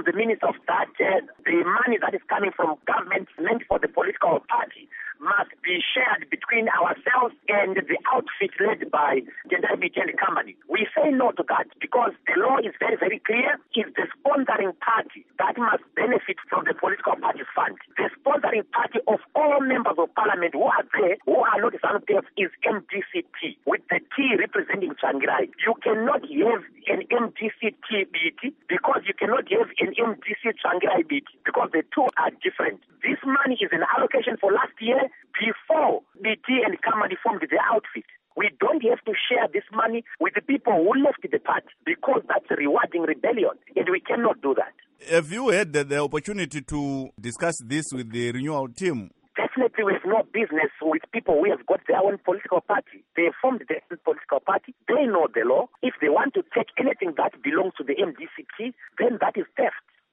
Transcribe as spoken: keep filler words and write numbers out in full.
from the minister of that uh, the money that is coming from government meant for the political party must be shared between ourselves and the outfit led by Tendai Biti and Company. We say no to that because the law is very, very clear. It's the sponsoring party that must benefit from the political party fund. The sponsoring party of all members of parliament who are there, who are not ZANU-P F, is M D C T, with the T representing Tsvangirai. You cannot have an M D C T B T because you cannot have an M D C Tsvangirai B T because the two are different. This money is an allocation for last year before B T and Company formed the outfit. We don't have to share this money with the people who left the party because that's a rewarding rebellion, and we cannot do that. Have you had the, the opportunity to discuss this with the renewal team? Definitely, we have no business with people who have got their own political party. They have formed their own political party. They know the law. If they want to take anything that belongs to the M D C T, then that is theft.